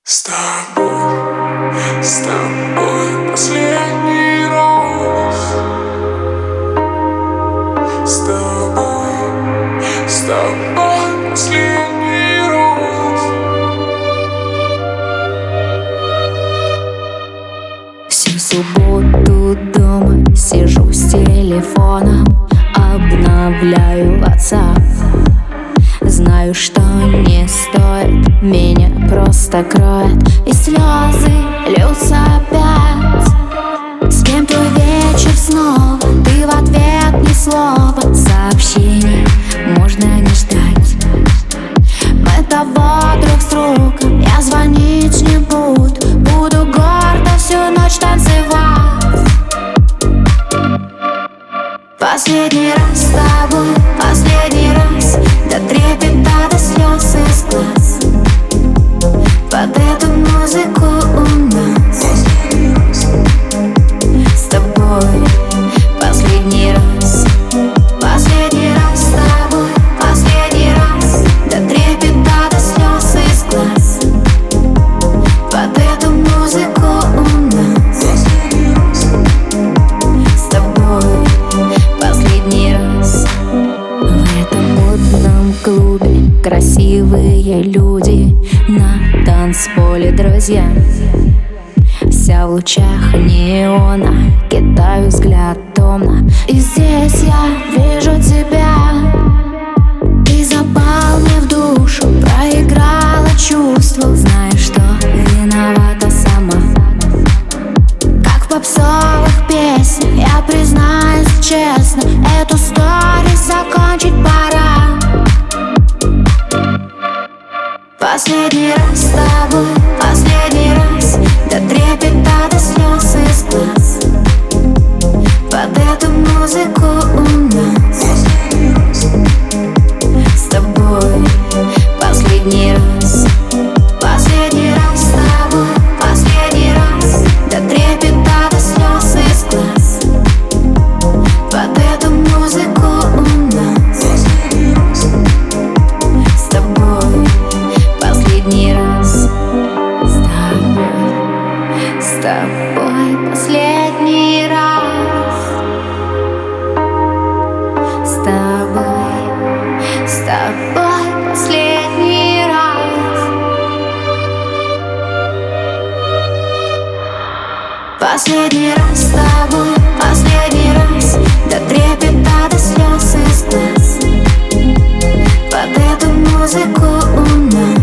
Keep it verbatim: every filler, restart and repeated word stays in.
С тобой, с тобой последний раз. С тобой, с тобой последний раз. Всю субботу дома сижу с телефоном, обновляю WhatsApp. Знаю, что не стоит, меня просто кроет, и слезы льются опять. С кем твой вечер снова, ты в ответ ни слова. Сообщений можно не ждать. Мы того друг с другом, я звонить не буду. Буду гордо всю ночь танцевать. Последний раз с тобой, последний раз, до трепета, до слез из глаз. Под эту музыку у нас с тобой последний раз. Последний раз с тобой, последний раз, до трепета, до слез из глаз. Под эту музыку у нас с тобой последний раз. В этом модном клубе красивые люди, на танцполе друзья. Вся в лучах неона, кидаю взгляд томно, и здесь я вижу тебя. Ты запал мне в душу, проиграла чувство. Знаю, что виновата сама. Как в попсовых песнях, я признаюсь честно, эту историю закончить пора. Последний раз с тобой, последний раз, до трепета, до слез из глаз. Под эту музыку у нас с тобой последний раз. Последний раз с тобой, последний раз, до трепета, до слез из глаз. Под эту музыку у нас с тобой последний раз. С тобой, с тобой последний раз. С тобой, с тобой последний раз. Последний раз с тобой, последний раз, до трепета, до слез из глаз. Под эту музыку у нас